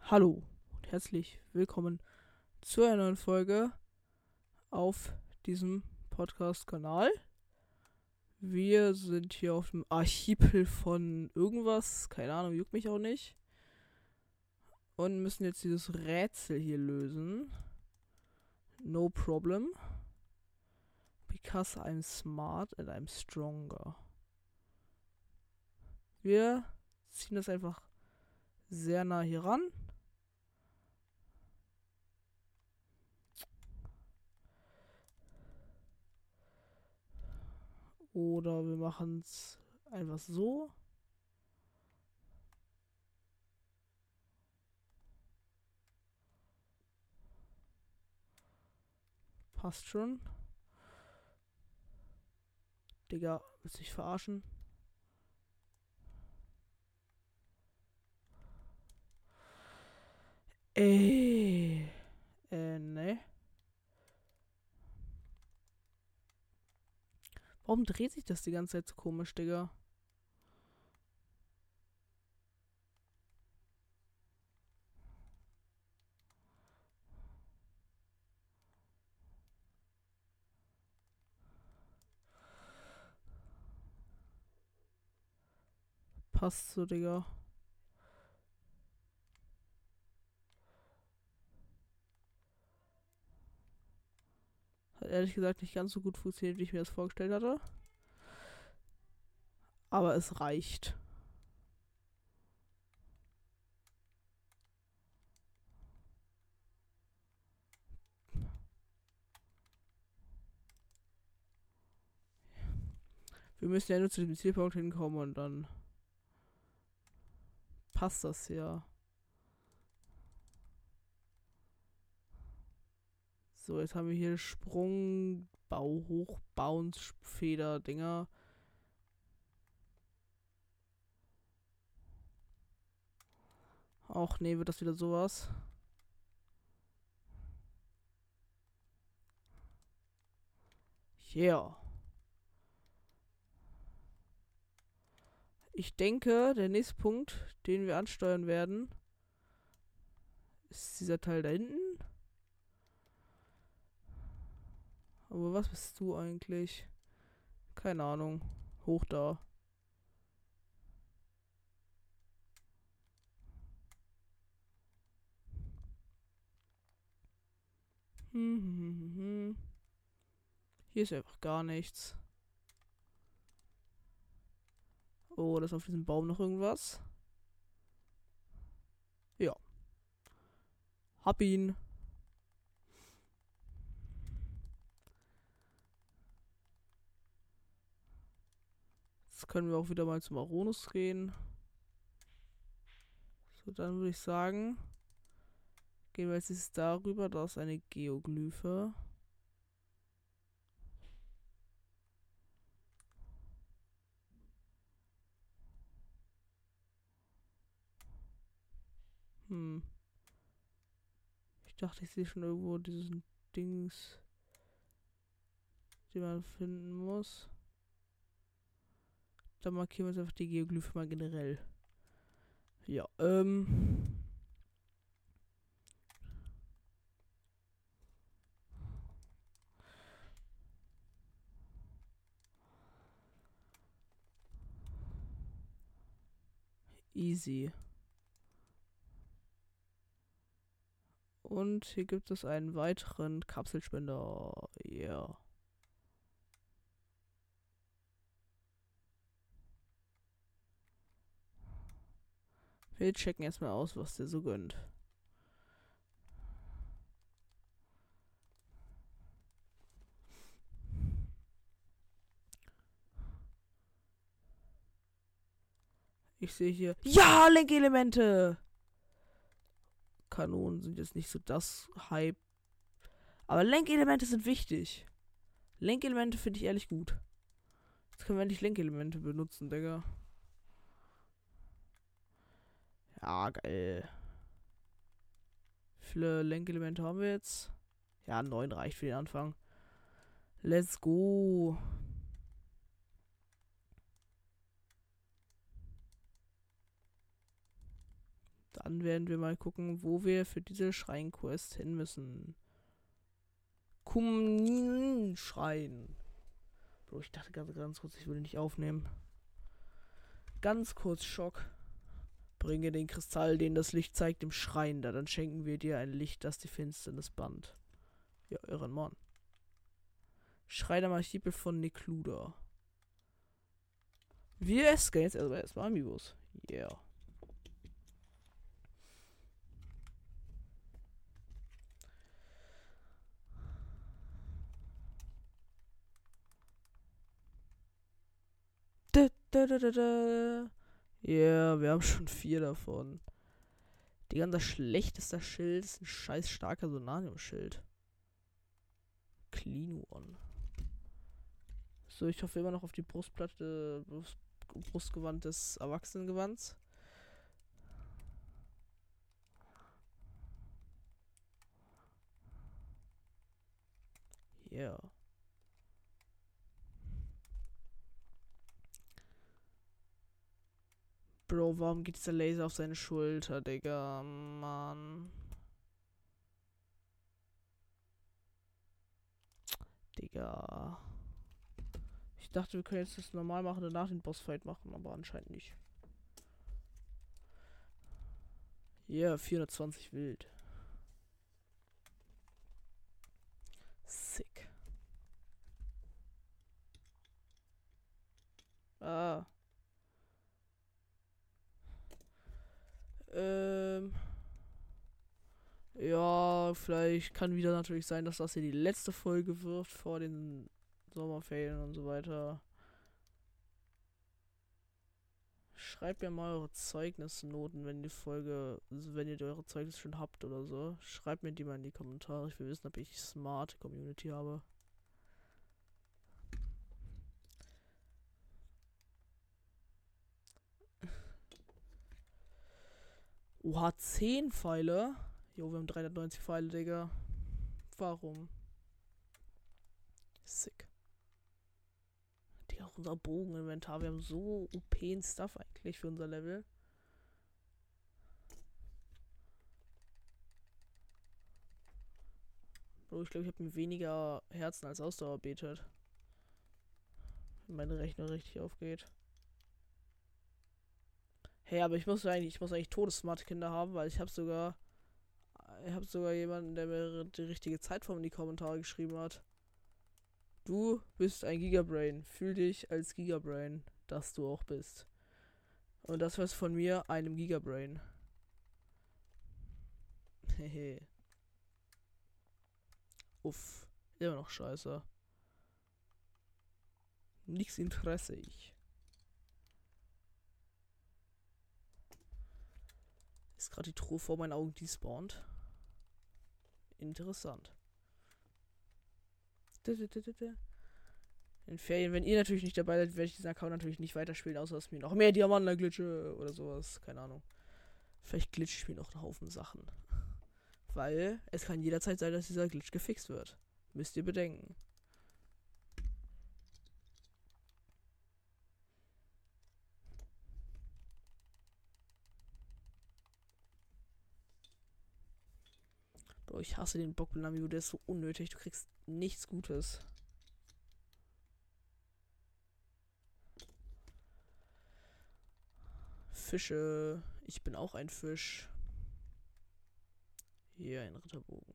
Hallo und herzlich willkommen zu einer neuen Folge auf diesem Podcast-Kanal. Wir sind hier auf dem Archipel von irgendwas, keine Ahnung, juckt mich auch nicht. Und müssen jetzt dieses Rätsel hier lösen. No problem. Because I'm smart and I'm stronger. Wir ziehen das einfach sehr nah hier ran. Oder wir machen es einfach so. Passt schon. Digga, willst du mich verarschen? Ne. Warum dreht sich das die ganze Zeit so komisch, Digga? Passt so, Digga. Hat ehrlich gesagt nicht ganz so gut funktioniert, wie ich mir das vorgestellt hatte. Aber es reicht. Wir müssen ja nur zu dem Zielpunkt hinkommen und dann passt das ja. So, jetzt haben wir hier Sprung, Bau, Hoch, Bounce, Feder, Dinger. Auch nee, wird das wieder sowas. Yeah. Ich denke, der nächste Punkt, den wir ansteuern werden, ist dieser Teil da hinten. Aber was bist du eigentlich? Keine Ahnung. Hoch da. Hier ist einfach gar nichts. Oh, da ist auf diesem Baum noch irgendwas. Ja. Hab ihn. Jetzt können wir auch wieder mal zum Aronus gehen. So, dann würde ich sagen, gehen wir jetzt darüber. Da ist eine Geoglyphe. Ich dachte, ich sehe schon irgendwo diesen Dings, den man finden muss. Dann markieren wir jetzt einfach die Geoglyphe mal generell. Ja, easy. Und hier gibt es einen weiteren Kapselspender. Yeah. Wir checken erstmal aus, was der so gönnt. Ich sehe hier. Ja, Lenkelemente! Kanonen sind jetzt nicht so das Hype. Aber Lenkelemente sind wichtig. Lenkelemente finde ich ehrlich gut. Jetzt können wir endlich Lenkelemente benutzen, Digga. Ja, geil. Wie viele Lenkelemente haben wir jetzt? Ja, 9 reicht für den Anfang. Let's go. Dann werden wir mal gucken, wo wir für diese Schrein-Quest hin müssen. Kumnin-Schrein. Bro, ich dachte ganz kurz, ich würde nicht aufnehmen. Ganz kurz Schock. Bringe den Kristall, den das Licht zeigt, im Schrein da. Dann schenken wir dir ein Licht, das die Finsternis bannt. Ja, euren Mann. Schrein am Archipel von Nekluda. Wir escapen jetzt erstmal Amiibos. Yeah. Ja, wir haben schon 4 davon. Digga, das schlechteste Schild ist ein scheiß starker Sonanium-Schild. Clean One. So, ich hoffe immer noch auf die Brustplatte, Brustgewand des Erwachsenengewands. Ja. Yeah. Bro, warum geht dieser Laser auf seine Schulter, Digga? Mann. Digga. Ich dachte, wir können jetzt das normal machen und danach den Bossfight machen, aber anscheinend nicht. Ja, yeah, 420 wild. Sick. Ah. Ja, vielleicht kann wieder natürlich sein, dass das hier die letzte Folge wird vor den Sommerferien und so weiter. Schreibt mir mal eure Zeugnisnoten, wenn die Folge, also wenn ihr eure Zeugnisse schon habt oder so. Schreibt mir die mal in die Kommentare. Ich will wissen, ob ich smart Community habe. Oha, 10 Pfeile. Jo, wir haben 390 Pfeile, Digga. Warum? Sick. Digga, auch unser Bogeninventar. Wir haben so OPen Stuff eigentlich für unser Level. Bro, ich glaube, ich habe mir weniger Herzen als Ausdauer betet. Wenn meine Rechnung richtig aufgeht. Hey, aber ich muss eigentlich Todessmart-Kinder haben, weil ich habe sogar jemanden, der mir die richtige Zeitform in die Kommentare geschrieben hat. Du bist ein Gigabrain. Fühl dich als Gigabrain, dass du auch bist. Und das war's von mir, einem Gigabrain. Hehe. Uff. Immer noch scheiße. Nix Interesse ich. Ist gerade die Truhe vor meinen Augen despawnt. Interessant. In Ferien, wenn ihr natürlich nicht dabei seid, werde ich diesen Account natürlich nicht weiterspielen, außer dass mir noch mehr Diamanten glitsche oder sowas. Keine Ahnung. Vielleicht glitsche ich mir noch einen Haufen Sachen. Weil es kann jederzeit sein, dass dieser Glitch gefixt wird. Müsst ihr bedenken. Bro, ich hasse den Bockblami, der ist so unnötig. Du kriegst nichts Gutes. Fische. Ich bin auch ein Fisch. Hier ein Ritterbogen.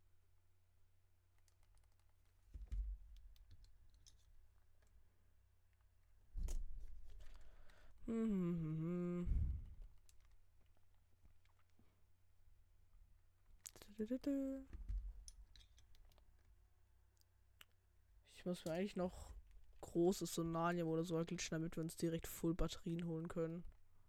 Ich muss mir eigentlich noch großes Sonanium oder so glitschen, damit wir uns direkt Full Batterien holen können.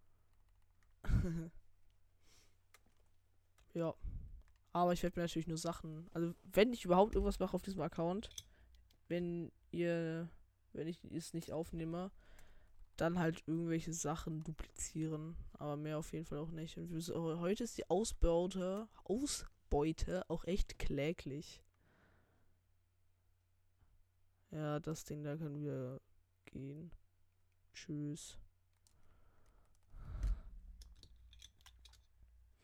Ja. Aber ich werde mir natürlich nur Sachen. Also, wenn ich überhaupt irgendwas mache auf diesem Account, wenn ich es nicht aufnehme, dann halt irgendwelche Sachen duplizieren. Aber mehr auf jeden Fall auch nicht. Und heute ist die Ausbeute auch echt kläglich. Ja, das Ding da kann wieder gehen. Tschüss.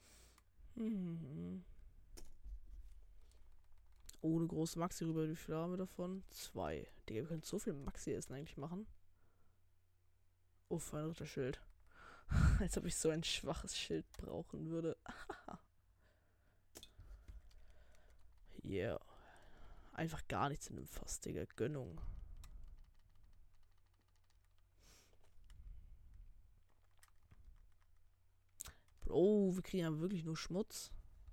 Mhm. Ohne große Maxi rüber. Wie viel haben wir davon? 2. Digga, wir können so viel Maxi-Essen eigentlich machen. Oh, ein Ritterschild. Als ob ich so ein schwaches Schild brauchen würde. Yeah. Einfach gar nichts in dem Fass, Digga. Gönnung. Bro, wir kriegen ja wirklich nur Schmutz.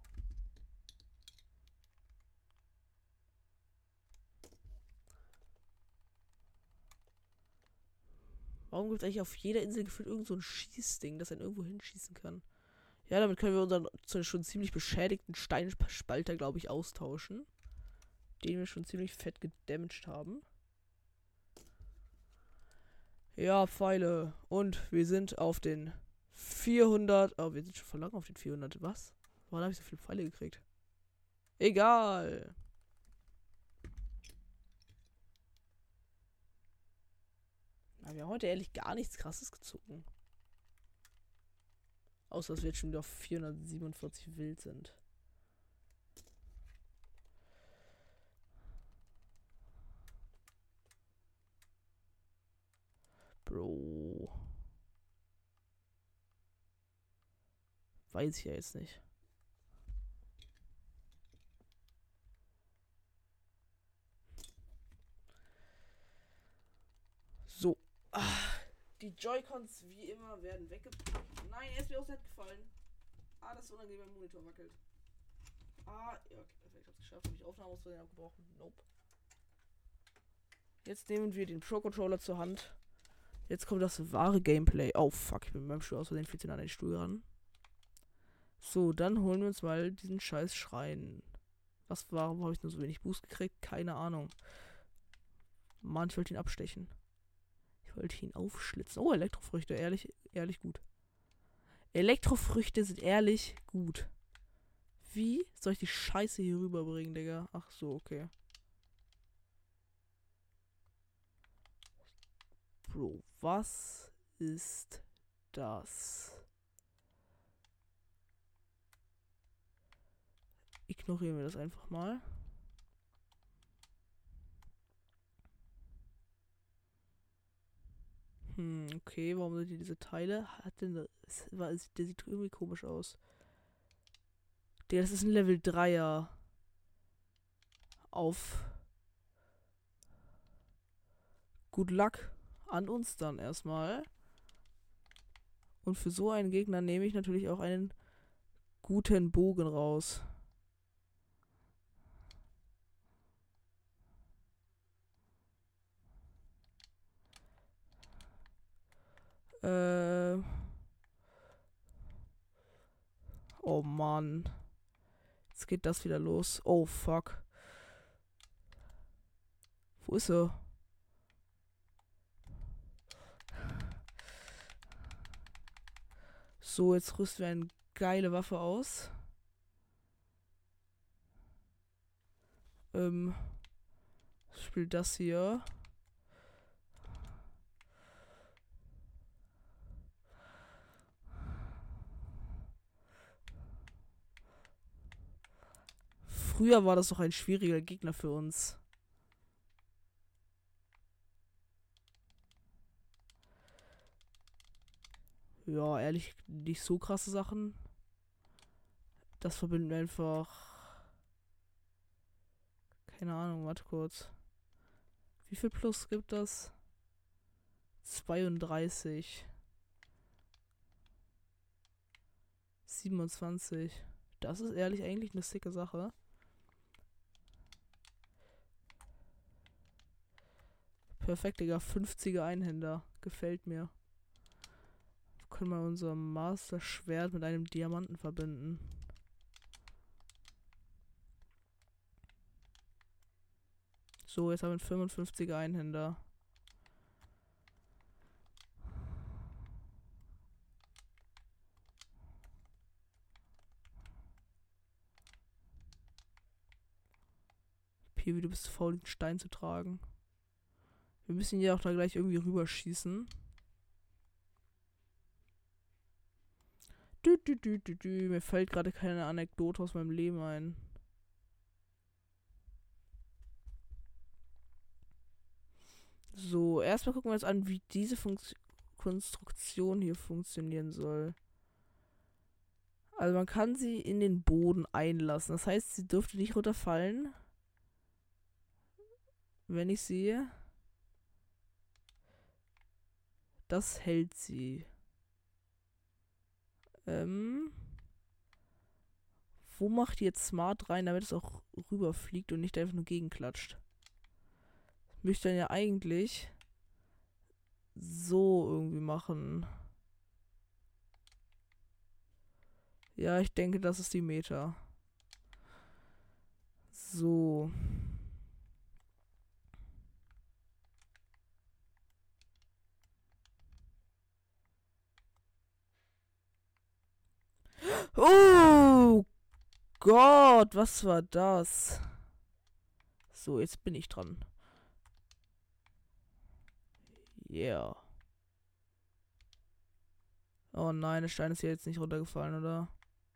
Warum gibt es eigentlich auf jeder Insel gefühlt irgend so ein Schießding, das einen irgendwo hinschießen kann? Ja, damit können wir unseren schon ziemlich beschädigten Steinspalter, glaube ich, austauschen. Den wir schon ziemlich fett gedamaged haben. Ja, Pfeile. Und wir sind auf den 400. Oh, wir sind schon verlangt auf den 400. Was? Warum habe ich so viele Pfeile gekriegt? Egal. Aber wir haben heute ehrlich gar nichts Krasses gezogen. Außer, dass wir jetzt schon wieder auf 447 wild sind. Bro. Weiß ich ja jetzt nicht. So. Die Joy-Cons wie immer werden weggepackt. Nein, er ist mir aufs Set gefallen. Das ist unangenehm, wenn der Monitor wackelt. Ja, okay, perfekt. Hab's geschafft. Habe ich Aufnahme aus Versehen abgebrochen? Nope. Jetzt nehmen wir den Pro-Controller zur Hand. Jetzt kommt das wahre Gameplay. Oh, fuck. Ich bin mit meinem Stuhl aus Versehen viel zu nah an den Stuhl ran. So, dann holen wir uns mal diesen scheiß Schrein. Warum habe ich nur so wenig Boost gekriegt? Keine Ahnung. Mann, ich wollte ihn abstechen. Ich wollte ihn aufschlitzen. Oh, Elektrofrüchte. Ehrlich gut. Elektrofrüchte sind ehrlich gut. Wie soll ich die Scheiße hier rüberbringen, Digga? Ach so, okay. Bro, was ist das? Ignorieren wir das einfach mal. Okay, warum sind hier diese Teile? Der sieht irgendwie komisch aus. Der, das ist ein Level 3er. Auf Good Luck an uns dann erstmal. Und für so einen Gegner nehme ich natürlich auch einen guten Bogen raus. Oh Mann. Jetzt geht das wieder los. Oh fuck. Wo ist er? So, jetzt rüsten wir eine geile Waffe aus. Spielt das hier. Früher war das doch ein schwieriger Gegner für uns. Ja, ehrlich, nicht so krasse Sachen. Das verbinden wir einfach. Keine Ahnung, warte kurz. Wie viel Plus gibt das? 32. 27. Das ist ehrlich eigentlich eine sicke Sache. Perfekt, Digga. 50er Einhänder. Gefällt mir. Wir können mal unser Master-Schwert mit einem Diamanten verbinden. So, jetzt haben wir einen 55er Einhänder. Piwi, du bist faul, den Stein zu tragen. Wir müssen ja auch da gleich irgendwie rüberschießen. Mir fällt gerade keine Anekdote aus meinem Leben ein. So, erstmal gucken wir uns an, wie diese Konstruktion hier funktionieren soll. Also man kann sie in den Boden einlassen. Das heißt, sie dürfte nicht runterfallen. Wenn ich sehe. Das hält sie. Wo macht ihr jetzt Smart rein, damit es auch rüberfliegt und nicht einfach nur gegenklatscht? Das möchte ich dann ja eigentlich so irgendwie machen. Ja, ich denke, das ist die Meta. So. Oh Gott, was war das? So, jetzt bin ich dran. Yeah. Oh nein, der Stein ist hier jetzt nicht runtergefallen, oder?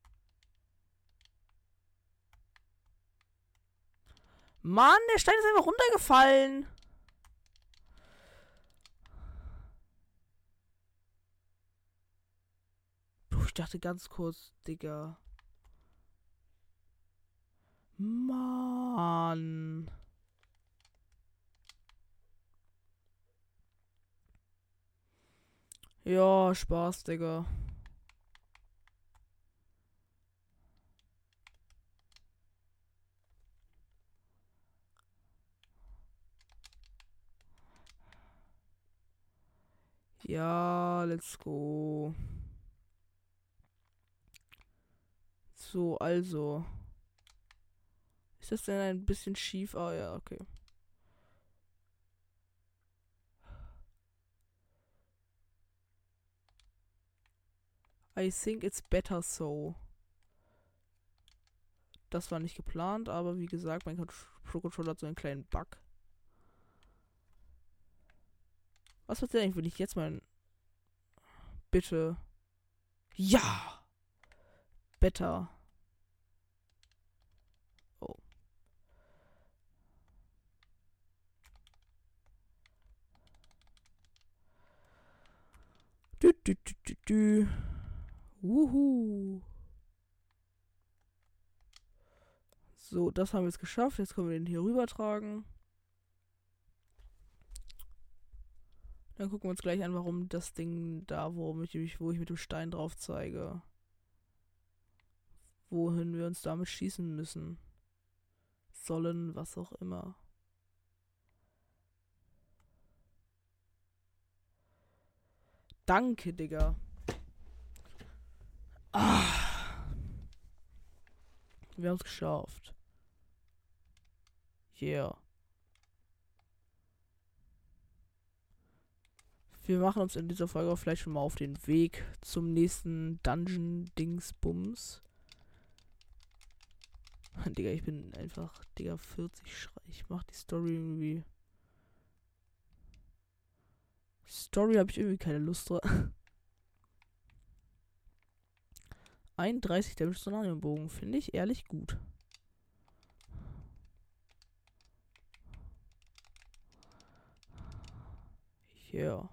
Mann, der Stein ist einfach runtergefallen. Puh, ich dachte ganz kurz, Digga. Mann. Ja, Spaß, Digga. Ja, let's go. So, also. Ist das denn ein bisschen schief? Ah, ja, okay. I think it's better so. Das war nicht geplant, aber wie gesagt, mein Pro Controller hat so einen kleinen Bug. Was passiert eigentlich, wenn ich jetzt mein... Bitte. Ja! Better. Oh. Du. Wuhu. So, das haben wir jetzt geschafft. Jetzt können wir den hier rüber tragen. Dann gucken wir uns gleich an, warum das Ding da, wo ich mit dem Stein drauf zeige. Wohin wir uns damit schießen müssen. Sollen, was auch immer. Danke, Digga. Wir haben es geschafft. Yeah. Wir machen uns in dieser Folge auch vielleicht schon mal auf den Weg zum nächsten Dungeon-Dingsbums. Digga, ich bin einfach, Digga, 40 Ich mach die Story irgendwie. Story habe ich irgendwie keine Lust drauf. 31 Damage Sonariumbogen finde ich ehrlich gut. Ja.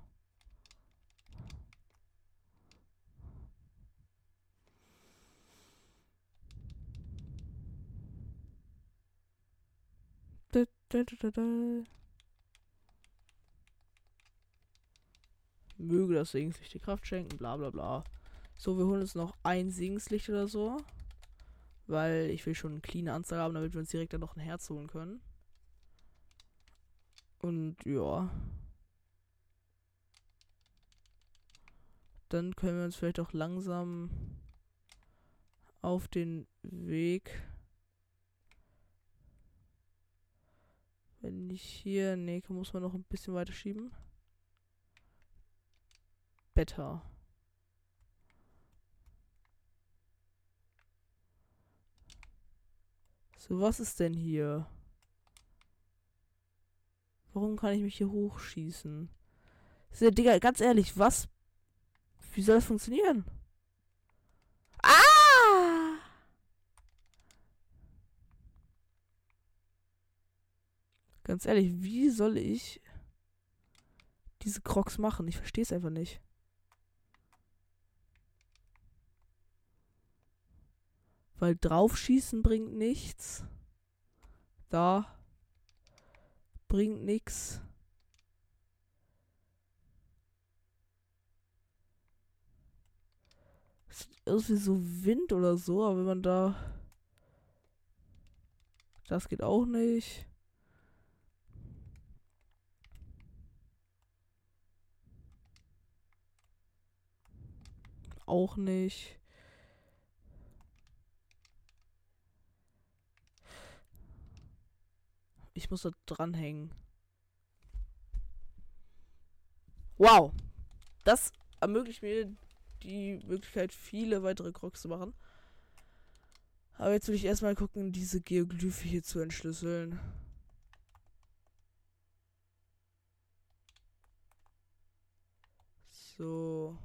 Möge das Segenslicht die Kraft schenken, bla bla bla. So, wir holen uns noch ein Segenslicht oder so. Weil ich will schon eine cleane Anzahl haben, damit wir uns direkt dann noch ein Herz holen können. Und ja. Dann können wir uns vielleicht auch langsam auf den Weg. Wenn ich hier. Nee, muss man noch ein bisschen weiter schieben. Better. So, was ist denn hier? Warum kann ich mich hier hochschießen? Digga, ganz ehrlich, was? Wie soll das funktionieren? Ganz ehrlich, wie soll ich diese Crocs machen? Ich verstehe es einfach nicht. Weil draufschießen bringt nichts. Da bringt nichts. Sieht aus wie so Wind oder so, aber wenn man da... Das geht auch nicht. Auch nicht. Ich muss da dranhängen. Wow. Das ermöglicht mir die Möglichkeit, viele weitere Crocs zu machen. Aber jetzt will ich erstmal gucken, diese Geoglyphe hier zu entschlüsseln. So.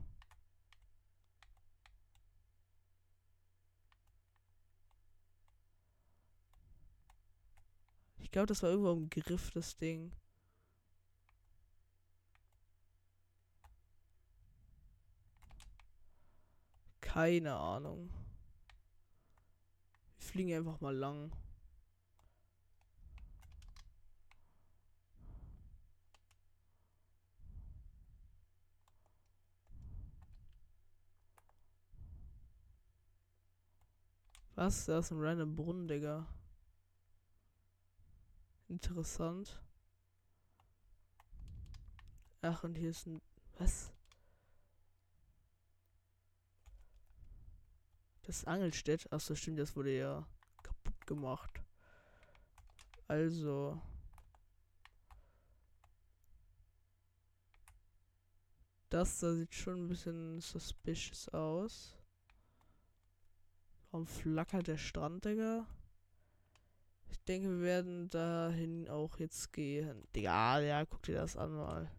Ich glaube, das war irgendwo im Griff, das Ding. Keine Ahnung. Wir fliegen einfach mal lang. Was? Da ist ein random Brunnen, Digga. Interessant. Ach, und hier ist ein... Was? Das Angelstedt? Achso, stimmt, das wurde ja kaputt gemacht. Also... Das da sieht schon ein bisschen suspicious aus. Warum flackert der Strand, Digga? Ich denke, wir werden dahin auch jetzt gehen. Digga, ja, guck dir das an mal.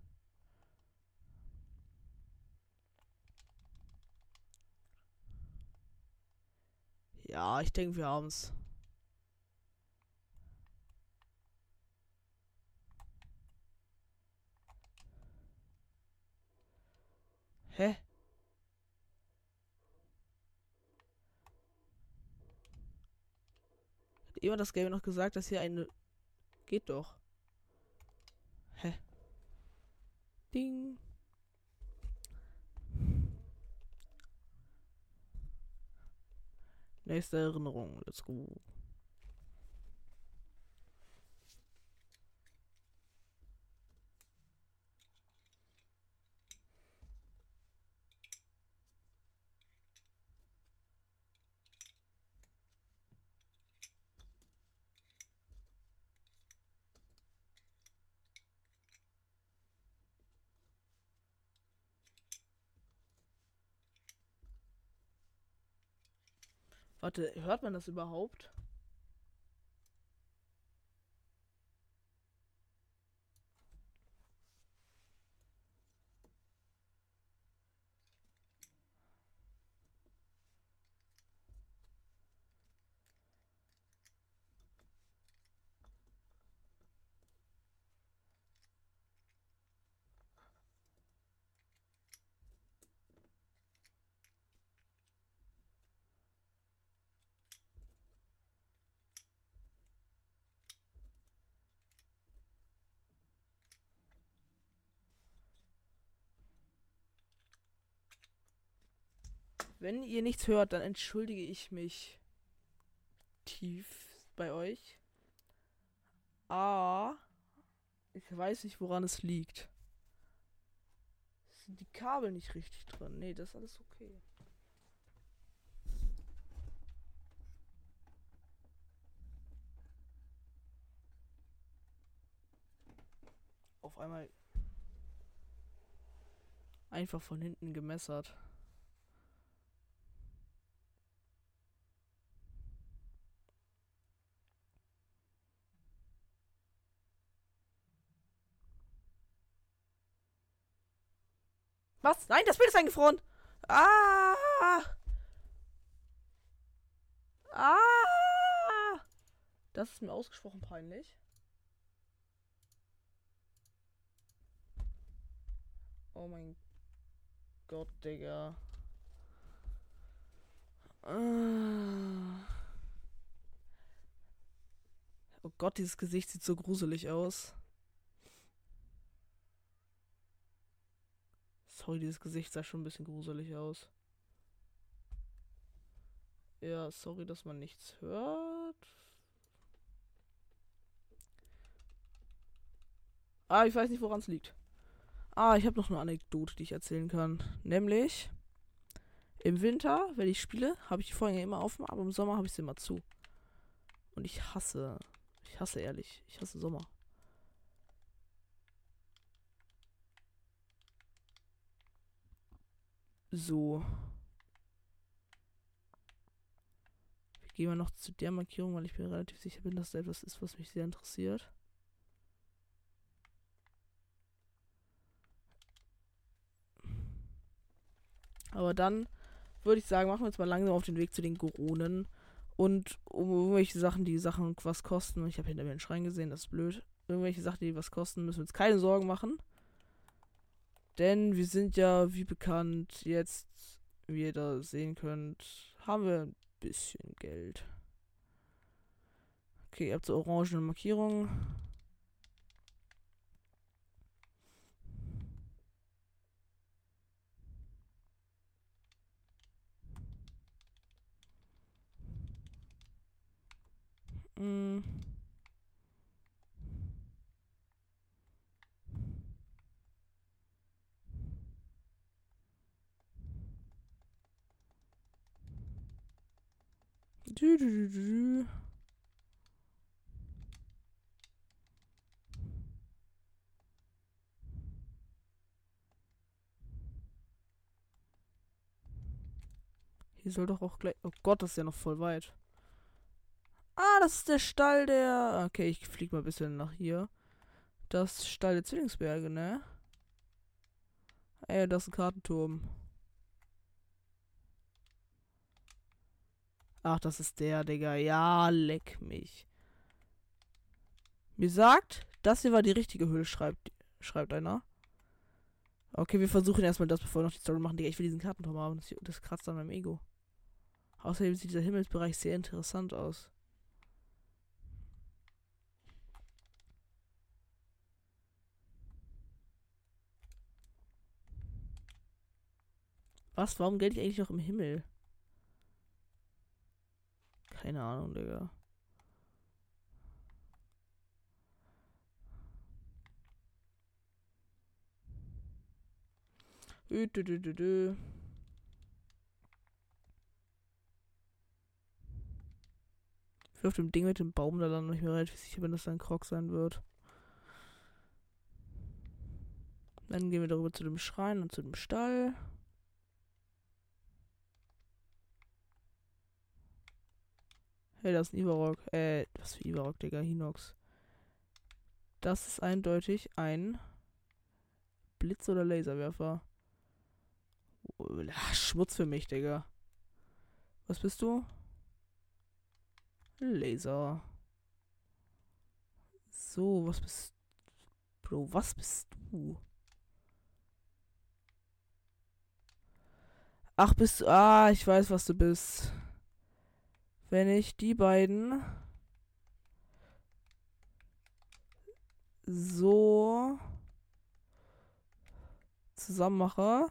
Ja, ich denke, wir haben's. Hä? Hat jemand das Game noch gesagt, dass hier eine... Geht doch. Hä? Ding. Nächste Erinnerung. Let's go. Warte, hört man das überhaupt? Wenn ihr nichts hört, dann entschuldige ich mich tief bei euch. Ah, ich weiß nicht, woran es liegt. Sind die Kabel nicht richtig drin? Nee, das ist alles okay. Auf einmal einfach von hinten gemessert. Was? Nein, das Bild ist eingefroren! Ah! Ah! Das ist mir ausgesprochen peinlich. Oh mein Gott, Digga. Oh Gott, dieses Gesicht sieht so gruselig aus. Sorry, dieses Gesicht sah schon ein bisschen gruselig aus. Ja, sorry, dass man nichts hört. Ah, ich weiß nicht, woran es liegt. Ah, ich habe noch eine Anekdote, die ich erzählen kann. Nämlich, im Winter, wenn ich spiele, habe ich die Vorhänge immer offen, aber im Sommer habe ich sie immer zu. Und ich hasse ehrlich, ich hasse Sommer. So. Wir gehen mal noch zu der Markierung, weil ich mir relativ sicher bin, dass da etwas ist, was mich sehr interessiert. Aber dann würde ich sagen, machen wir jetzt mal langsam auf den Weg zu den Goronen. Und um irgendwelche Sachen, die Sachen was kosten, ich habe hinter mir einen Schrein gesehen, das ist blöd. Irgendwelche Sachen, die was kosten, müssen wir uns keine Sorgen machen. Denn wir sind ja, wie bekannt, jetzt, wie ihr da sehen könnt, haben wir ein bisschen Geld. Okay, ihr habt so orangene Markierungen. Mm. Dü, dü, dü, dü. Hier soll doch auch gleich. Oh Gott, das ist ja noch voll weit. Ah, das ist der Stall der. Okay, ich flieg mal ein bisschen nach hier. Das ist Stall der Zwillingsberge, ne? Ey, das ist ein Kartenturm. Ach, das ist der, Digga. Ja, leck mich. Mir sagt, das hier war die richtige Höhle, schreibt einer. Okay, wir versuchen erstmal das, bevor wir noch die Story machen. Digga, ich will diesen Kartenturm haben. Das kratzt an meinem Ego. Außerdem sieht dieser Himmelsbereich sehr interessant aus. Was? Warum gelte ich eigentlich noch im Himmel? Keine Ahnung, Digga. Dü. Ich will auf dem Ding mit dem Baum da landen, ich bin mir relativ sicher bin, dass da ein Krog sein wird. Dann gehen wir darüber zu dem Schrein und zu dem Stall. Hey, das ist ein Ivarok. Was für Ivarok, Digga? Hinox. Das ist eindeutig ein Blitz- oder Laserwerfer. Schmutz für mich, Digga. Was bist du? Laser. So, was bist Bro, was bist du? Ach, bist du. Ah, ich weiß, was du bist. Wenn ich die beiden so zusammen mache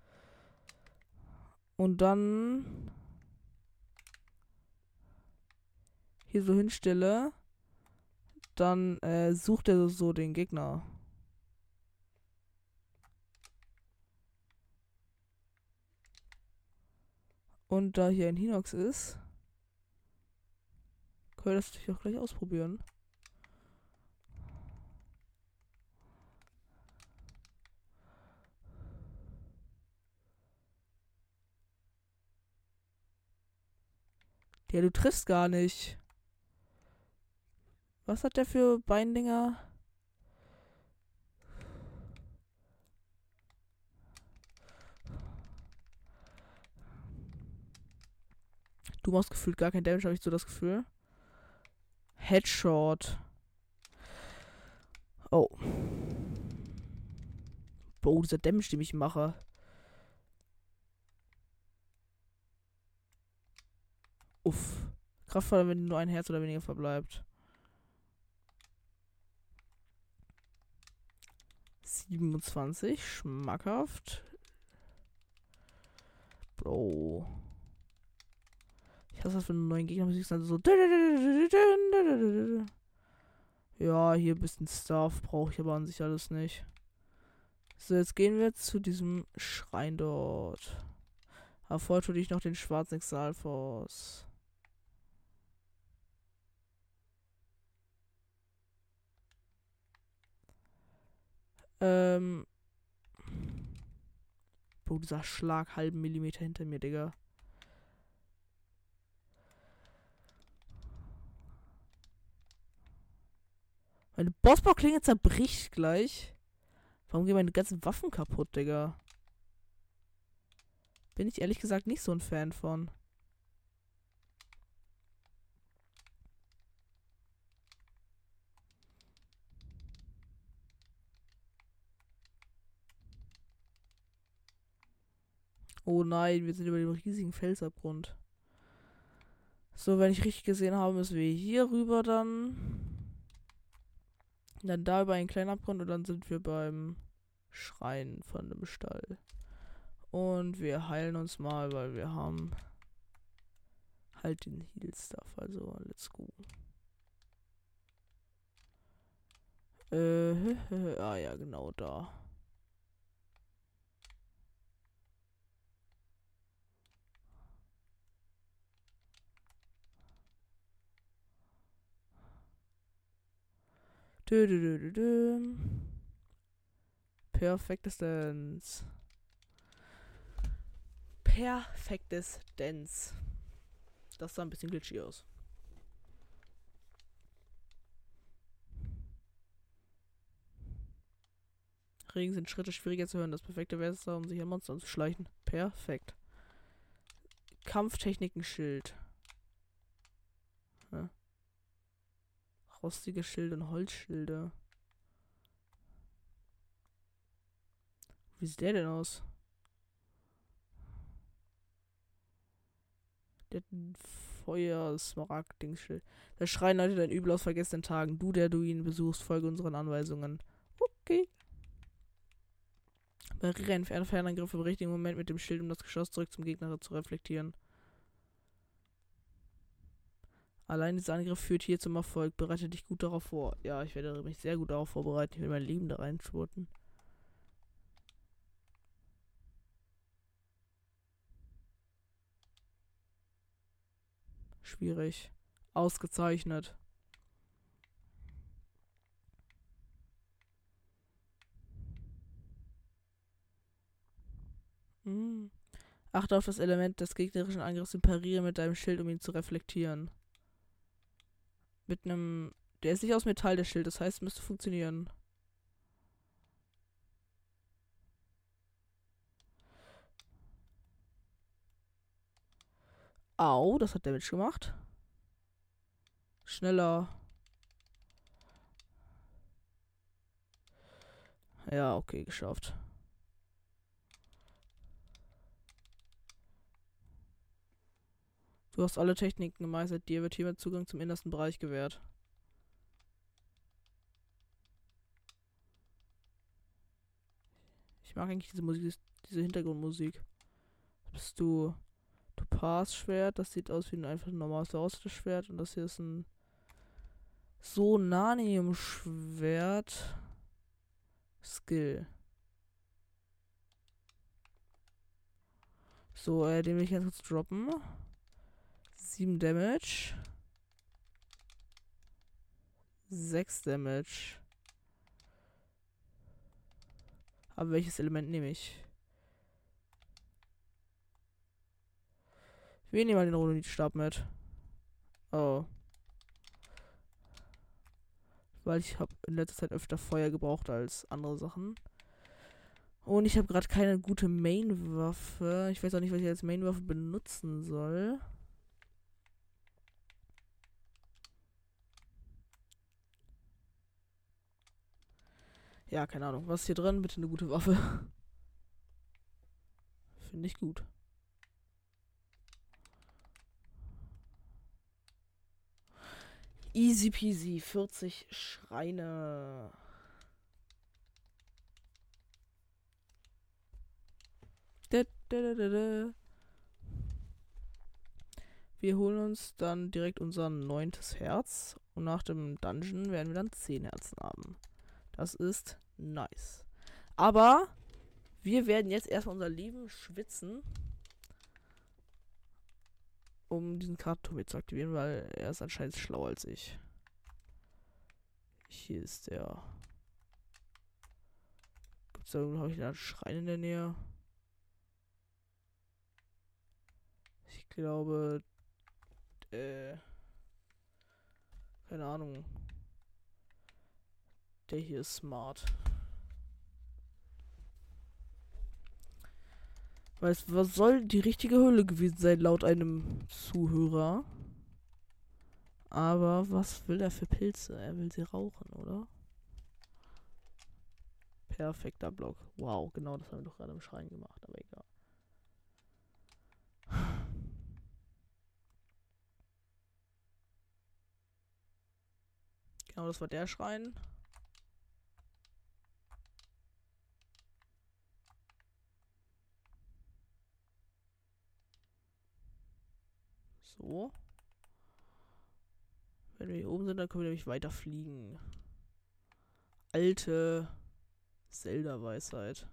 und dann hier so hinstelle, dann sucht er so den Gegner. Und da hier ein Hinox ist, können wir das natürlich auch gleich ausprobieren. Ja, du triffst gar nicht. Was hat der für Beindinger? Du machst gefühlt gar kein Damage, habe ich so das Gefühl. Headshot. Oh. Bro, dieser Damage, den ich mache. Uff. Kraftvoller, wenn nur ein Herz oder weniger verbleibt. 27, schmackhaft. Bro. Ich hasse das, wenn neuen Gegner Musik dann so. Ja, hier ein bisschen Stuff brauche ich aber an sich alles nicht. So, jetzt gehen wir zu diesem Schrein dort. Aber vorher tue ich noch den schwarzen Exalfos. Bro, dieser Schlag halben Millimeter hinter mir, Digga. Meine Bossbau-Klinge zerbricht gleich. Warum gehen meine ganzen Waffen kaputt, Digga? Bin ich ehrlich gesagt nicht so ein Fan von. Oh nein, wir sind über dem riesigen Felsabgrund. So, wenn ich richtig gesehen habe, müssen wir hier rüber dann. Dann da über einen kleinen Abgrund und dann sind wir beim Schrein von dem Stall. Und wir heilen uns mal, weil wir haben halt den Heal-Stuff. Also, let's go. Ah ja, genau da. Perfektes Dance. Perfektes Dance. Das sah ein bisschen glitchy aus. Regen sind Schritte schwieriger zu hören. Das perfekte wäre es, um sich an Monster zu schleichen. Perfekt. Kampftechniken Schild. Ja. Rostige Schilde und Holzschilde. Wie sieht der denn aus? Der hat ein Feuer-Smaragd-Dingsschild. Der Schrein leitet ein Übel aus vergessenen Tagen. Du, der du ihn besuchst, folge unseren Anweisungen. Okay. Barriere einen Fernangriff im richtigen Moment mit dem Schild, um das Geschoss zurück zum Gegner zu reflektieren. Allein dieser Angriff führt hier zum Erfolg. Bereite dich gut darauf vor. Ja, ich werde mich sehr gut darauf vorbereiten. Ich will mein Leben da reinschwurten. Schwierig. Ausgezeichnet. Achte auf das Element des gegnerischen Angriffs und pariere mit deinem Schild, um ihn zu reflektieren. Mit einem... Der ist nicht aus Metall, der Schild. Das heißt, es müsste funktionieren. Au, das hat Damage gemacht. Schneller. Ja, okay, geschafft. Du hast alle Techniken gemeistert. Dir wird hiermit Zugang zum innersten Bereich gewährt. Ich mag eigentlich diese Musik, diese Hintergrundmusik. Bist du Topaz-Schwert? Das sieht aus wie ein einfach normales Schwert. Und das hier ist ein Sonanium-Schwert. Skill. So, den will ich ganz kurz droppen. 7 Damage. 6 Damage. Aber welches Element nehme ich? Wir nehmen mal den Rhodonit-Stab mit. Oh. Weil ich habe in letzter Zeit öfter Feuer gebraucht als andere Sachen. Und ich habe gerade keine gute Main-Waffe. Ich weiß auch nicht, was ich als Main-Waffe benutzen soll. Ja, keine Ahnung. Was ist hier drin? Bitte eine gute Waffe. Finde ich gut. Easy peasy. 40 Schreine. Da, da, da, da, da. Wir holen uns dann direkt unser 9. Herz. Und nach dem Dungeon werden wir dann 10 Herzen haben. Das ist nice. Aber wir werden jetzt erstmal unser Leben schwitzen, um diesen Kartenturm zu aktivieren, weil er ist anscheinend schlauer als ich. Hier ist der. Gibt es da irgendwo, habe ich da einen Schrein in der Nähe? Ich glaube, keine Ahnung. Der hier ist smart. Was soll die richtige Höhle gewesen sein, laut einem Zuhörer? Aber was will er für Pilze? Er will sie rauchen, oder? Perfekter Block. Wow, genau das haben wir doch gerade im Schrein gemacht, aber egal. Genau, das war der Schrein. So. Wenn wir hier oben sind, dann können wir nämlich weiter fliegen. Alte Zelda-Weisheit.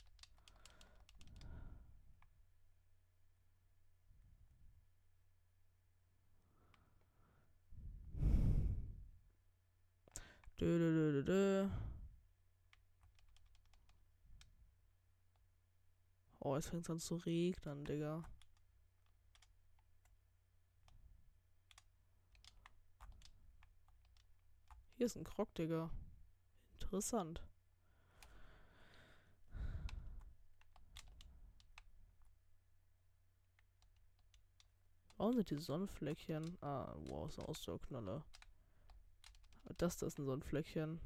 Dö, dö, dö, dö, dö. Oh, jetzt fängt es an zu regnen, Digga. Hier ist ein Krog, Digga. Interessant. Warum sind die Sonnenfleckchen? Ah, wow, ist eine Ausdauerknolle. Das ist ein Sonnenfleckchen.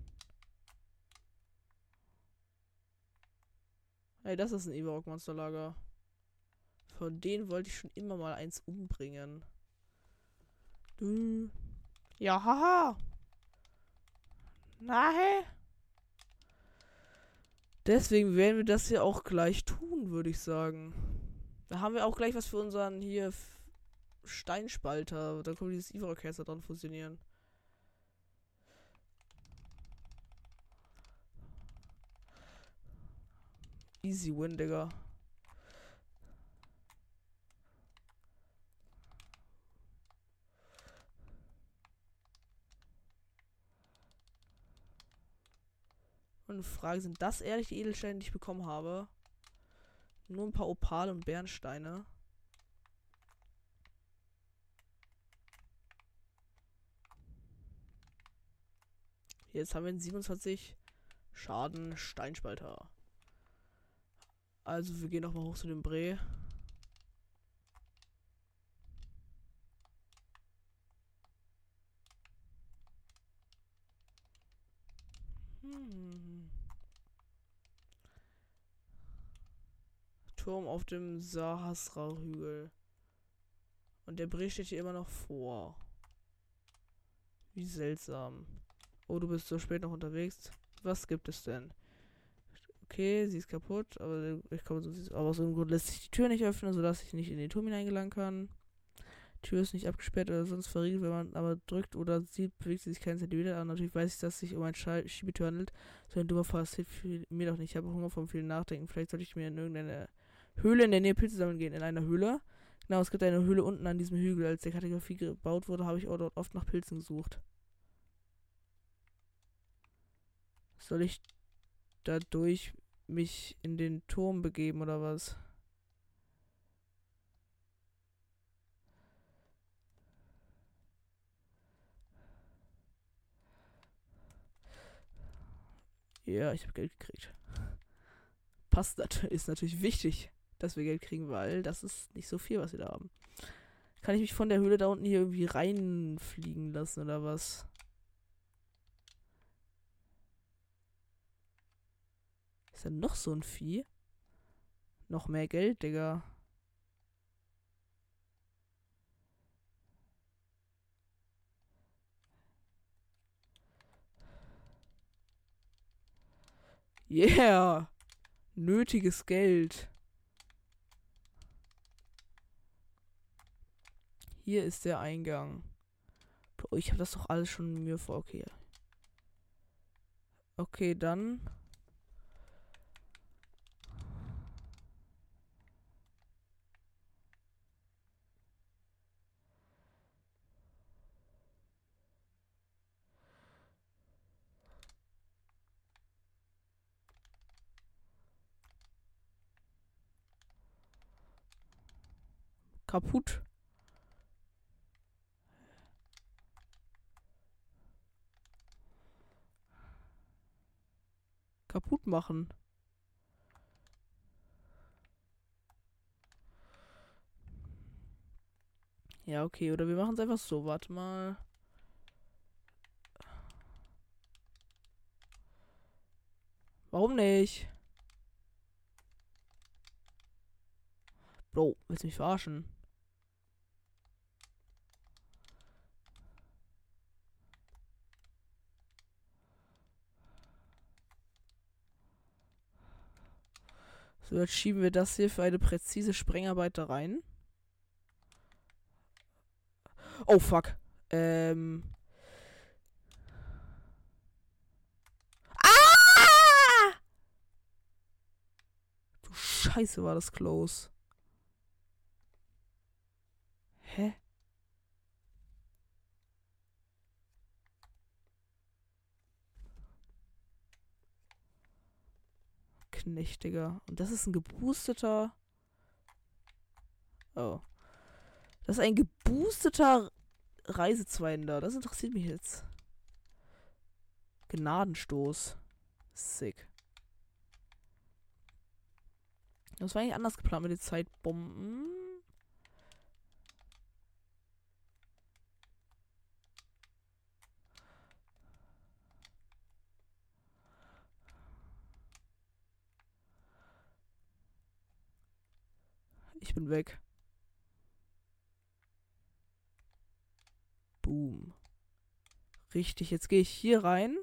Ey, das ist ein Evoque-Monsterlager. Von denen wollte ich schon immer mal eins umbringen. Ja, haha. Nahe. Deswegen werden wir das hier auch gleich tun, würde ich sagen. Da haben wir auch gleich was für unseren hier Steinspalter. Da können wir dieses Evoque-Caster dran fusionieren. Easy win, Digga. Und eine Frage, sind das ehrlich die Edelsteine, die ich bekommen habe? Nur ein paar Opale und Bernsteine. Jetzt haben wir einen 27 Schaden Steinspalter. Also wir gehen nochmal hoch zu dem Bre. Turm auf dem Sahasra-Hügel. Und der Bre steht hier immer noch vor. Wie seltsam. Oh, du bist so spät noch unterwegs. Was gibt es denn? Okay, sie ist kaputt, aber ich komme aber aus irgendeinem Grund lässt sich die Tür nicht öffnen, sodass ich nicht in den Turm hineingelangen kann. Die Tür ist nicht abgesperrt oder sonst verriegelt, wenn man aber drückt oder sieht, bewegt sie sich keinen Zentimeter an. Natürlich weiß ich, dass es sich um ein Schiebetür handelt. So ein dummer Fall hilft mir doch nicht. Ich habe Hunger vom vielen Nachdenken. Vielleicht sollte ich mir in irgendeine Höhle in der Nähe Pilze sammeln gehen. In einer Höhle? Genau, es gibt eine Höhle unten an diesem Hügel. Als der Kartografie gebaut wurde, habe ich auch dort oft nach Pilzen gesucht. Soll ich dadurch mich in den Turm begeben oder was? Ja, ich habe Geld gekriegt. Passt natürlich, ist natürlich wichtig, dass wir Geld kriegen, weil das ist nicht so viel, was wir da haben. Kann ich mich von der Höhle da unten hier irgendwie reinfliegen lassen oder was? Ist da noch so ein Vieh? Noch mehr Geld, Digga. Yeah! Nötiges Geld. Hier ist der Eingang. Bro, ich habe das doch alles schon mir vor. Okay. Okay, dann. Kaputt. Kaputt machen. Ja, okay. Oder wir machen es einfach so. Warte mal. Warum nicht? Bro, willst du mich verarschen? So, jetzt schieben wir das hier für eine präzise Sprengarbeit da rein. Oh, fuck. Ah! Du Scheiße, war das close. Hä? Knecht, Digga. Und das ist ein geboosteter. Oh. Das ist ein geboosteter Reisezweigender. Das interessiert mich jetzt. Gnadenstoß. Sick. Das war eigentlich anders geplant mit den Zeitbomben. Ich bin weg. Boom. Richtig, jetzt gehe ich hier rein.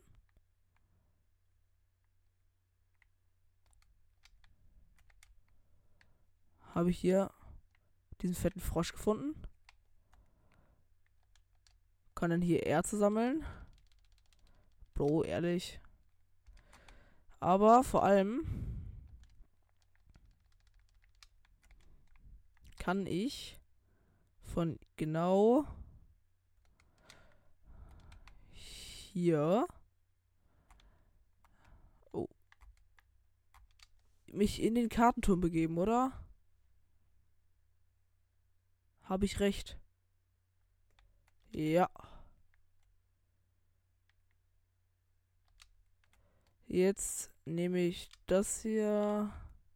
Habe ich hier diesen fetten Frosch gefunden. Kann dann hier Erze sammeln. Bro, ehrlich. Aber vor allem kann ich von genau hier mich in den Kartenturm begeben, oder? Habe ich recht? Ja. Jetzt nehme ich das hier.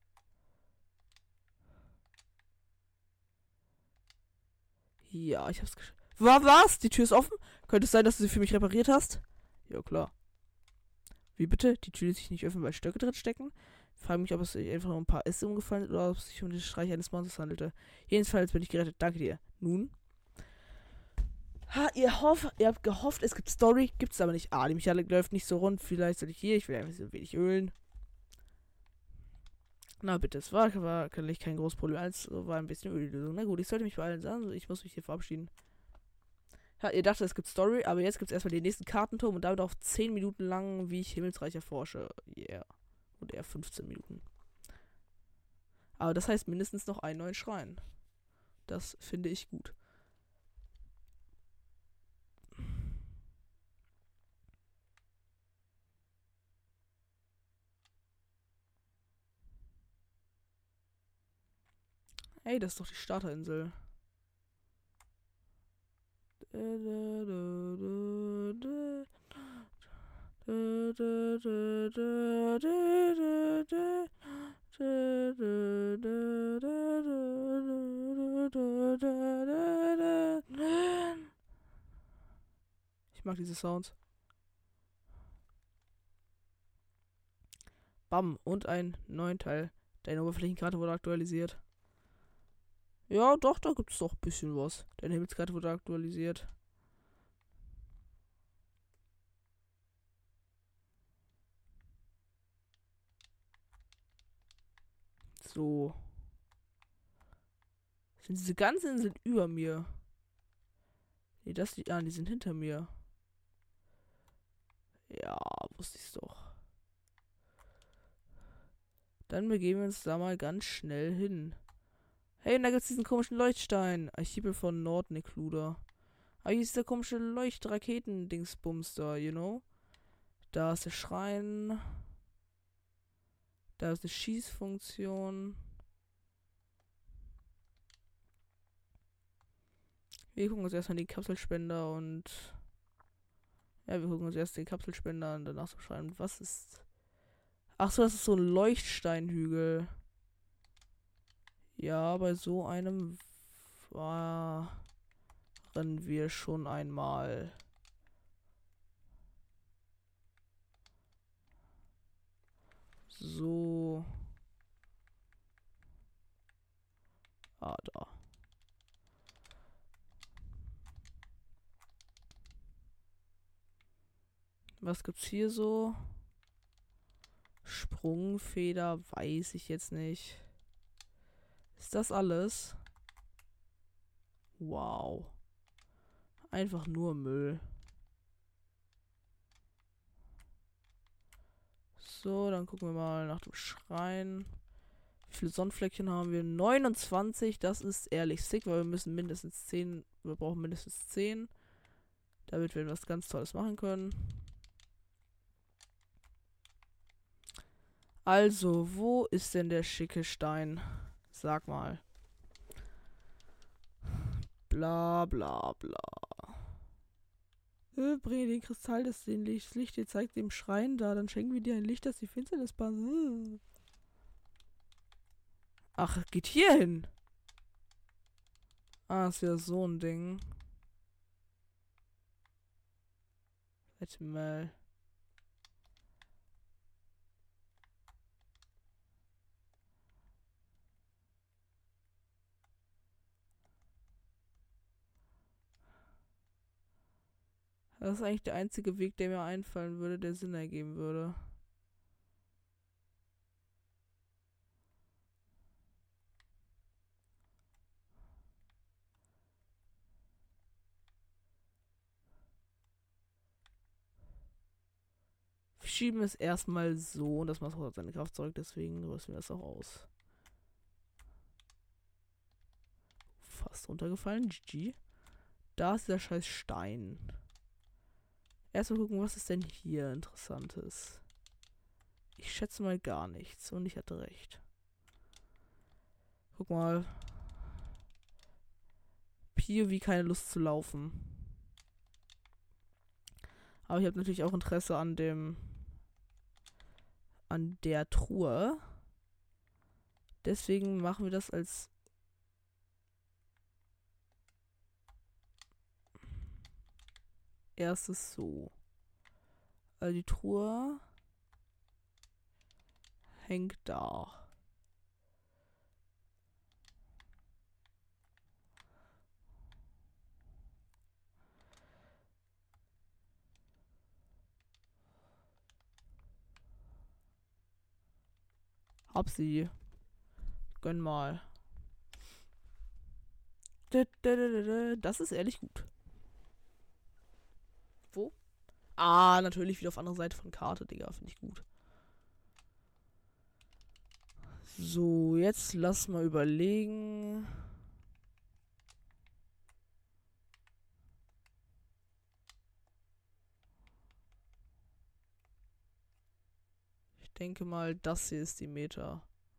Ja, ich hab's geschafft. Was? Die Tür ist offen? Könnte es sein, dass du sie für mich repariert hast? Ja, klar. Wie bitte? Die Tür ließ sich nicht öffnen, weil Stöcke drin stecken? Ich frage mich, ob es sich einfach nur ein paar Äste umgefallen ist oder ob es sich um den Streich eines Monsters handelte. Jedenfalls bin ich gerettet. Danke dir. Nun? Ha, ihr habt gehofft, es gibt Story. Gibt's aber nicht. Ah, die Mechanik läuft nicht so rund. Vielleicht soll ich hier. Ich will einfach so wenig ölen. Na bitte, es war kein großes Problem. Also war ein bisschen Öl die Lösung. Na gut, ich sollte mich beeilen. Also ich muss mich hier verabschieden. Ja, ihr dachtet, es gibt Story, aber jetzt gibt es erstmal den nächsten Kartenturm und damit auch 10 Minuten lang, wie ich Himmelsreich erforsche. Yeah. Und eher 15 Minuten. Aber das heißt mindestens noch einen neuen Schrein. Das finde ich gut. Ey, das ist doch die Starterinsel. Ich mag diese Sounds. Bam. Und ein neuen Teil. Deine Oberflächenkarte wurde aktualisiert. Ja, doch, da gibt es doch ein bisschen was. Deine Himmelskarte wurde aktualisiert. So. Sind diese ganzen Inseln über mir? Nee, die sind hinter mir. Ja, wusste ich's doch. Dann begeben wir uns da mal ganz schnell hin. Hey, und da gibt's diesen komischen Leuchtstein. Archipel von Nordnekluder. Ah, hier ist der komische Leuchtraketen-Dingsbums da, you know? Da ist der Schrein. Da ist eine Schießfunktion. Wir gucken uns erstmal die Kapselspender und... Ja, wir gucken uns erst den Kapselspender an, danach so schreiben, was ist... Ach so, das ist so ein Leuchtsteinhügel. Ja, bei so einem waren wir schon einmal. So. Ah, da. Was gibt's hier so? Sprungfeder, weiß ich jetzt nicht. Ist das alles? Wow. Einfach nur Müll. So, dann gucken wir mal nach dem Schrein. Wie viele Sonnenfleckchen haben wir? 29, das ist ehrlich sick, weil wir müssen mindestens 10, wir brauchen mindestens 10, damit wir was ganz Tolles machen können. Also, wo ist denn der schicke Stein? Sag mal. Bla bla bla. Bringe den Kristall, das Licht dir zeigt, dem Schrein da. Dann schenken wir dir ein Licht, das die Finsternis bahnt. Ach, geht hier hin. Ah, ist ja so ein Ding. Warte mal. Das ist eigentlich der einzige Weg, der mir einfallen würde, der Sinn ergeben würde. Wir schieben es erstmal so und das macht auch seine Kraft zurück, deswegen rüsten wir das auch aus. Fast runtergefallen, GG. Da ist dieser scheiß Stein. Erstmal gucken, was ist denn hier Interessantes. Ich schätze mal gar nichts und ich hatte recht. Guck mal. POV keine Lust zu laufen. Aber ich habe natürlich auch Interesse an der Truhe. Deswegen machen wir das als erstes so. Also die Truhe hängt da. Hab sie. Gönn mal. Das ist ehrlich gut. Wo? Ah, natürlich wieder auf andere Seite von Karte, Digga. Finde ich gut. So, jetzt lass mal überlegen. Ich denke mal, das hier ist die Meta.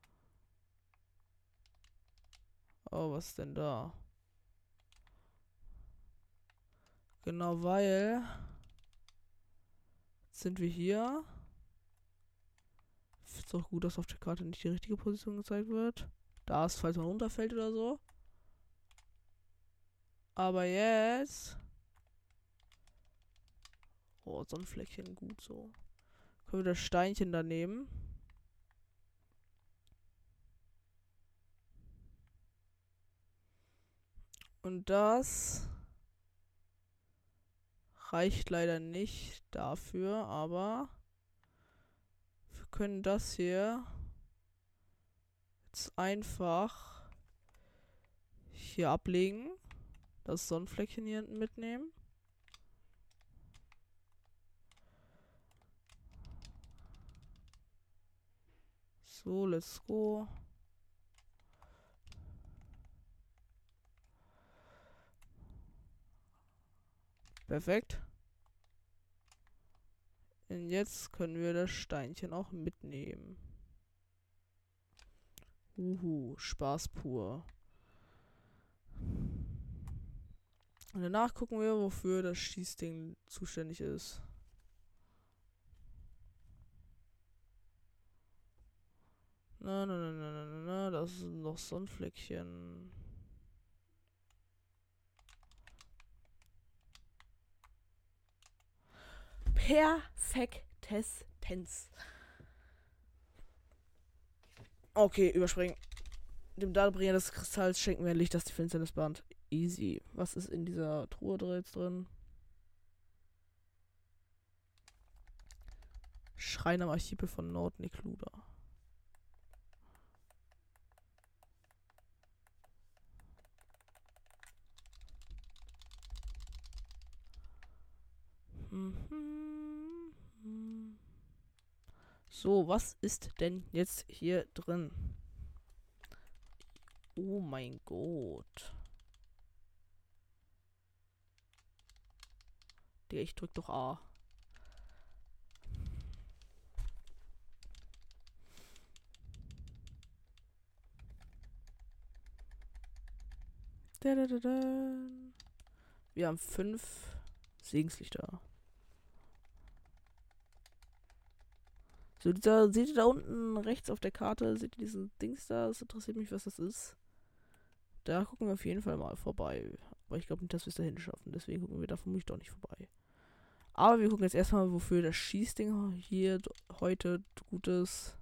Oh, was ist denn da? Genau, weil... Jetzt sind wir hier. Ich finde es auch gut, dass auf der Karte nicht die richtige Position gezeigt wird. Da ist, falls man runterfällt oder so. Aber jetzt... Oh, Sonnenfleckchen, gut so. Können wir das Steinchen da nehmen? Und das reicht leider nicht dafür, aber wir können das hier jetzt einfach hier ablegen. Das Sonnenfleckchen hier hinten mitnehmen. So, let's go. Perfekt. Und jetzt können wir das Steinchen auch mitnehmen. Spaß pur. Und danach gucken wir, wofür das Schießding zuständig ist. Na, das sind noch Sonnenfleckchen. Perfektestens. Okay, überspringen. Dem Darbringer des Kristalls schenken wir ein Licht, das die Finsternis bahnt. Easy. Was ist in dieser Truhe jetzt drin? Schrein am Archipel von Nord-Nekluda. So, was ist denn jetzt hier drin? Oh mein Gott. Digga, ich drück doch A. Wir haben 5 Segenslichter. So, seht ihr da unten rechts auf der Karte, seht ihr diesen Dings da? Das interessiert mich, was das ist. Da gucken wir auf jeden Fall mal vorbei. Aber ich glaube nicht, dass wir es dahin schaffen. Deswegen gucken wir da vermutlich doch nicht vorbei. Aber wir gucken jetzt erstmal, wofür das Schießding hier heute gut ist.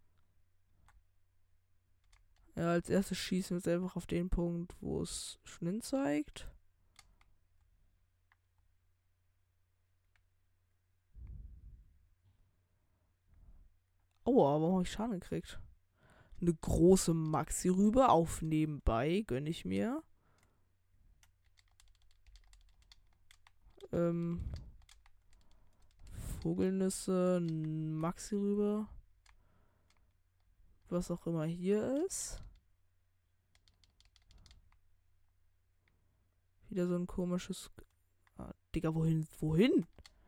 Ja, als erstes schießen wir jetzt einfach auf den Punkt, wo es schon hin zeigt. Aua, warum habe ich Schaden gekriegt? Eine große Maxi-Rübe auf nebenbei, gönne ich mir. Vogelnüsse, Maxi-Rübe. Was auch immer hier ist. Wieder so ein komisches... Ah, Digga, wohin? Wohin?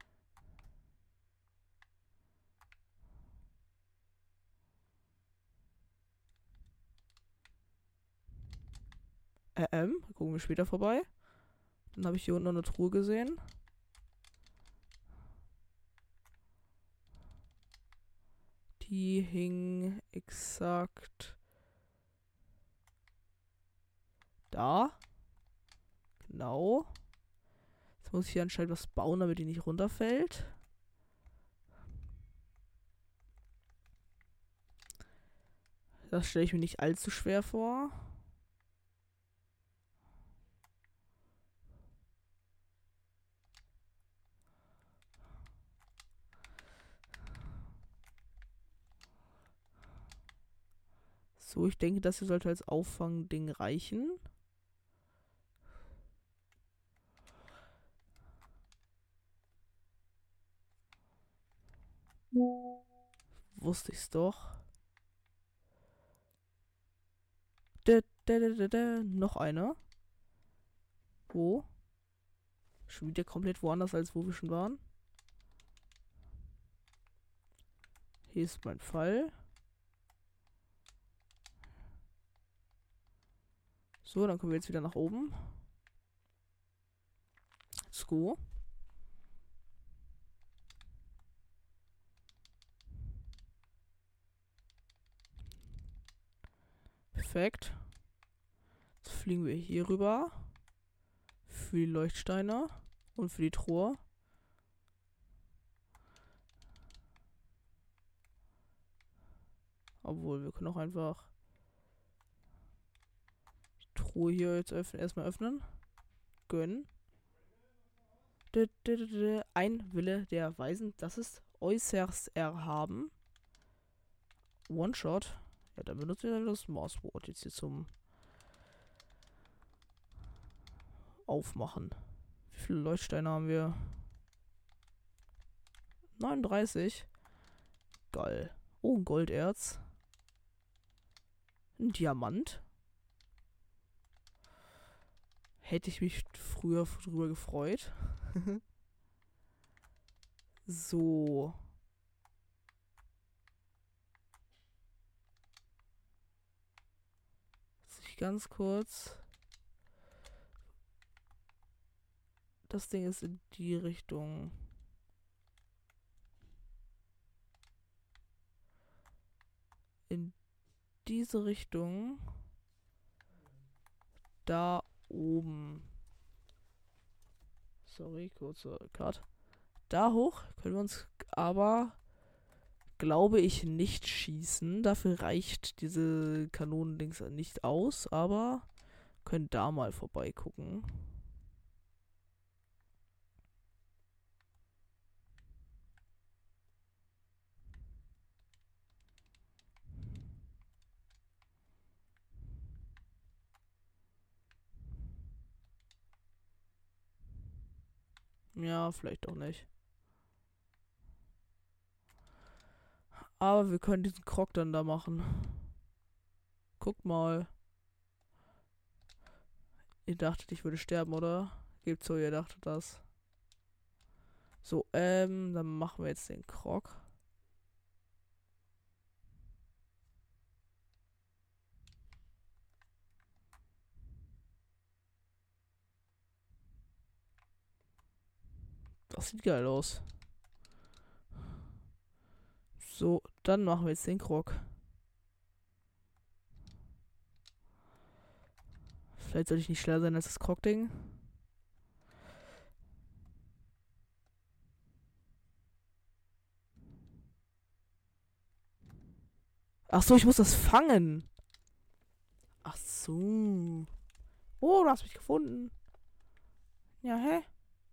Gucken wir später vorbei. Dann habe ich hier unten noch eine Truhe gesehen. Die hing exakt da. Genau. Jetzt muss ich hier anscheinend was bauen, damit die nicht runterfällt. Das stelle ich mir nicht allzu schwer vor. So, ich denke, das hier sollte als Auffangding reichen. Wusste ich's doch. Noch eine. Wo? Schon wieder komplett woanders, als wo wir schon waren. Hier ist mein Pfeil. So, dann kommen wir jetzt wieder nach oben. Let's go. Perfekt. Jetzt fliegen wir hier rüber. Für die Leuchtsteine. Und für die Truhe. Obwohl, wir können auch einfach die Truhe hier jetzt erstmal öffnen. Gönnen. Ein Wille der Weisen, das ist äußerst erhaben. One-Shot. Ja, dann benutzen wir das Mausboard jetzt hier zum Aufmachen. Wie viele Leuchtsteine haben wir? 39. Geil. Oh, ein Golderz. Ein Diamant. Hätte ich mich früher drüber gefreut. So. Sich ganz kurz. Das Ding ist in die Richtung. In diese Richtung. Da oben. Sorry, kurzer Cut. Da hoch können wir uns aber, glaube ich, nicht schießen. Dafür reicht diese Kanonendings nicht aus, aber können da mal vorbeigucken. Ja, vielleicht auch nicht. Aber wir können diesen Krog dann da machen. Guck mal. Ihr dachtet, ich würde sterben, oder? Gebt so, ihr dachtet das. So, dann machen wir jetzt den Krog. Das sieht geil aus. So, dann machen wir jetzt den Krog. Vielleicht sollte ich nicht schneller sein als das Krog-Ding. Ach so, ich muss das fangen. Ach so. Oh, du hast mich gefunden. Ja, hä?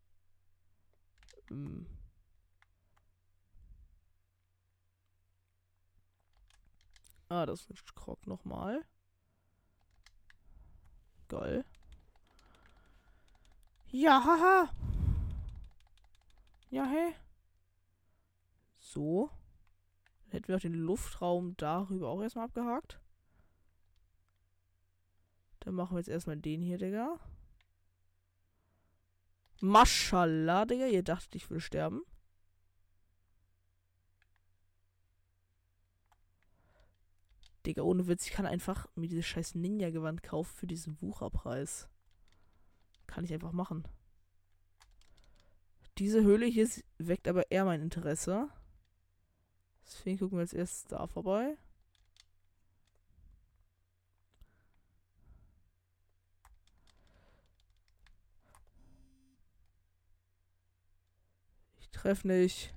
Ah, das ist ein Krog nochmal. Geil. Ja, haha. Ja, hä? So. Dann hätten wir auch den Luftraum darüber auch erstmal abgehakt. Dann machen wir jetzt erstmal den hier, Digga. Maschallah, Digga. Ihr dachtet, ich würde sterben. Digga, ohne Witz, ich kann einfach mir dieses scheiß Ninja-Gewand kaufen für diesen Wucherpreis. Kann ich einfach machen. Diese Höhle hier weckt aber eher mein Interesse. Deswegen gucken wir jetzt erst da vorbei. Ich treffe nicht.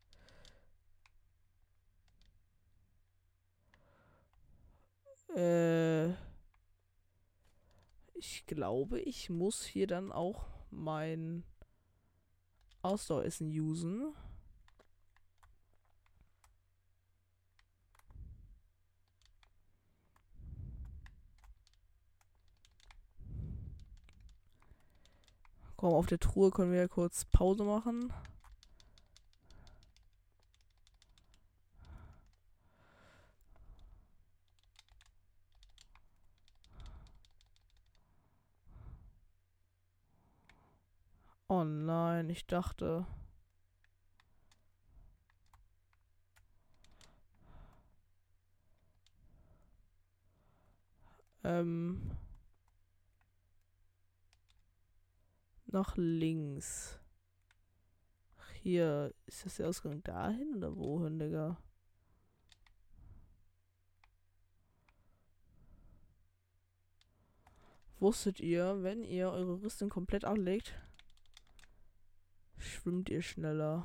Ich glaube, ich muss hier dann auch mein Ausdaueressen usen. Komm, auf der Truhe können wir ja kurz Pause machen. Oh nein, ich dachte. Nach links. Ach, hier. Ist das der Ausgang dahin oder wohin, Digga? Wusstet ihr, wenn ihr eure Rüstung komplett anlegt, schwimmt ihr schneller?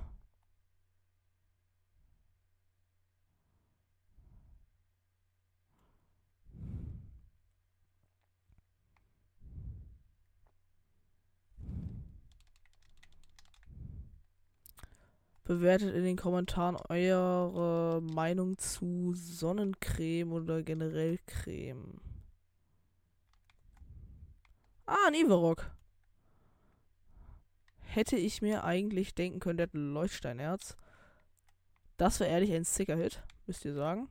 Bewertet in den Kommentaren eure Meinung zu Sonnencreme oder generell Creme. Ah, ein Ivarok. Hätte ich mir eigentlich denken können, der hat ein Leuchtsteinerz. Das wäre ehrlich ein sicker Hit, müsst ihr sagen.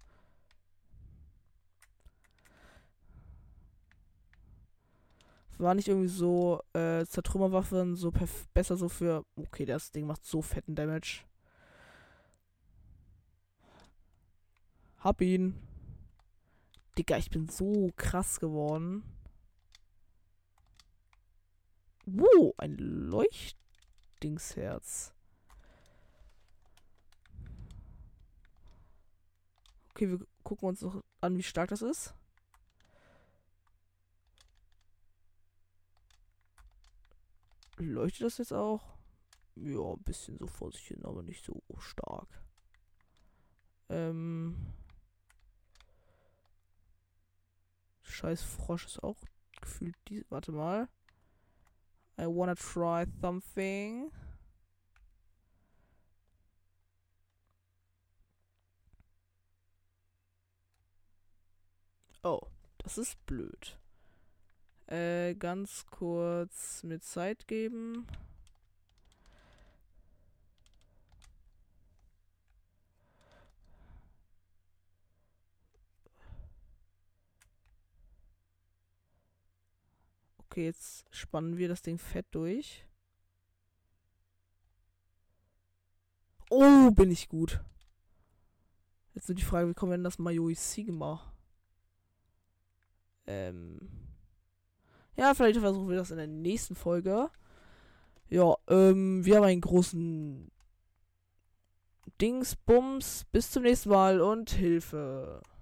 War nicht irgendwie so Zertrümmerwaffen so besser so für... Okay, das Ding macht so fetten Damage. Hab ihn. Digga, ich bin so krass geworden. Wow, ein Leuchtdingsherz. Okay, wir gucken uns noch an, wie stark das ist. Leuchtet das jetzt auch? Ja, ein bisschen so vor sich hin, aber nicht so stark. Scheiß Frosch ist auch gefühlt die. Warte mal. I wanna try something. Oh, das ist blöd. Ganz kurz mir Zeit geben. Okay, jetzt spannen wir das Ding fett durch. Oh, bin ich gut. Jetzt nur die Frage, wie kommen wir denn das Mayoi Sigma? Ja, vielleicht versuchen wir das in der nächsten Folge. Ja, wir haben einen großen Dingsbums. Bis zum nächsten Mal und Hilfe.